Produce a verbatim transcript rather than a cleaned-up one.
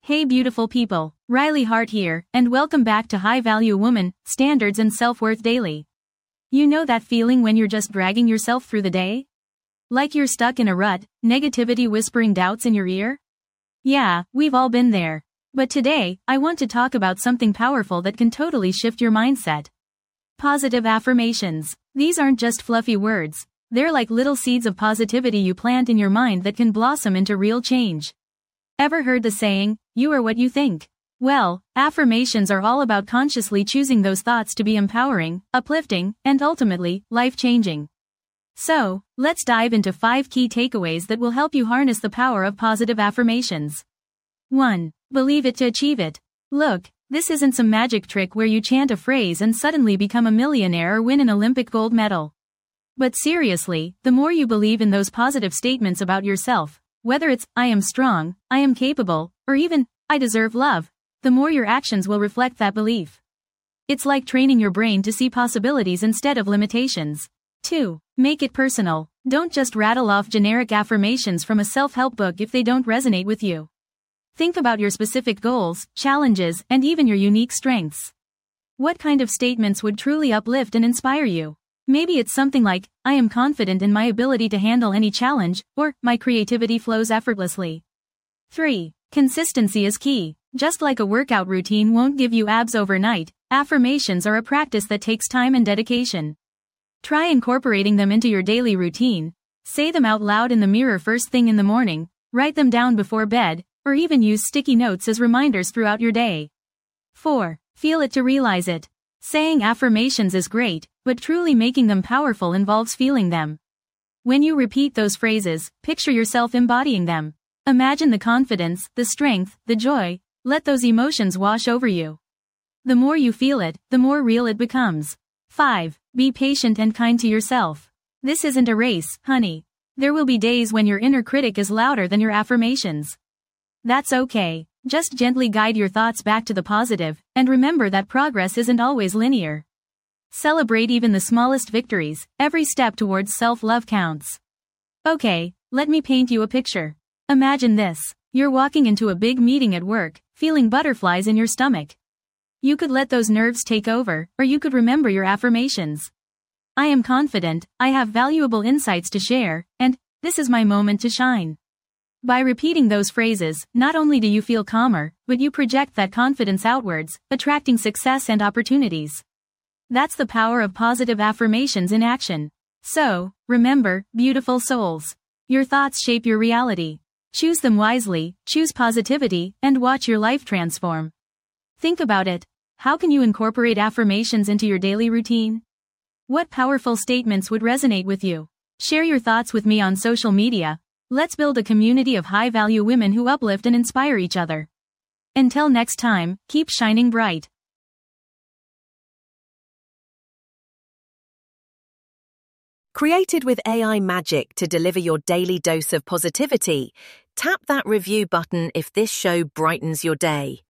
Hey beautiful people, Riley Hart here, and welcome back to High Value Woman, Standards and Self-Worth Daily. You know that feeling when you're just dragging yourself through the day? Like you're stuck in a rut, negativity whispering doubts in your ear? Yeah, we've all been there. But today, I want to talk about something powerful that can totally shift your mindset. Positive affirmations. These aren't just fluffy words. They're like little seeds of positivity you plant in your mind that can blossom into real change. Ever heard the saying, you are what you think? Well, affirmations are all about consciously choosing those thoughts to be empowering, uplifting, and ultimately, life-changing. So, let's dive into five key takeaways that will help you harness the power of positive affirmations. one. Believe it to achieve it. Look, this isn't some magic trick where you chant a phrase and suddenly become a millionaire or win an Olympic gold medal. But seriously, the more you believe in those positive statements about yourself, whether it's, I am strong, I am capable, or even, I deserve love, the more your actions will reflect that belief. It's like training your brain to see possibilities instead of limitations. two. Make it personal. Don't just rattle off generic affirmations from a self-help book if they don't resonate with you. Think about your specific goals, challenges, and even your unique strengths. What kind of statements would truly uplift and inspire you? Maybe it's something like, I am confident in my ability to handle any challenge, or, my creativity flows effortlessly. three. Consistency is key. Just like a workout routine won't give you abs overnight, affirmations are a practice that takes time and dedication. Try incorporating them into your daily routine. Say them out loud in the mirror first thing in the morning, write them down before bed, or even use sticky notes as reminders throughout your day. four. Feel it to realize it. Saying affirmations is great, but truly making them powerful involves feeling them. When you repeat those phrases, picture yourself embodying them. Imagine the confidence, the strength, the joy. Let those emotions wash over you. The more you feel it, the more real it becomes. five. Be patient and kind to yourself. This isn't a race, honey. There will be days when your inner critic is louder than your affirmations. That's okay. Just gently guide your thoughts back to the positive, and remember that progress isn't always linear. Celebrate even the smallest victories. Every step towards self-love counts. Okay, let me paint you a picture. Imagine this. You're walking into a big meeting at work, feeling butterflies in your stomach. You could let those nerves take over, or you could remember your affirmations. I am confident, I have valuable insights to share, and this is my moment to shine. By repeating those phrases, not only do you feel calmer, but you project that confidence outwards, attracting success and opportunities. That's the power of positive affirmations in action. So, remember, beautiful souls. Your thoughts shape your reality. Choose them wisely, choose positivity, and watch your life transform. Think about it. How can you incorporate affirmations into your daily routine? What powerful statements would resonate with you? Share your thoughts with me on social media. Let's build a community of high-value women who uplift and inspire each other. Until next time, keep shining bright. Created with A I magic to deliver your daily dose of positivity, tap that review button if this show brightens your day.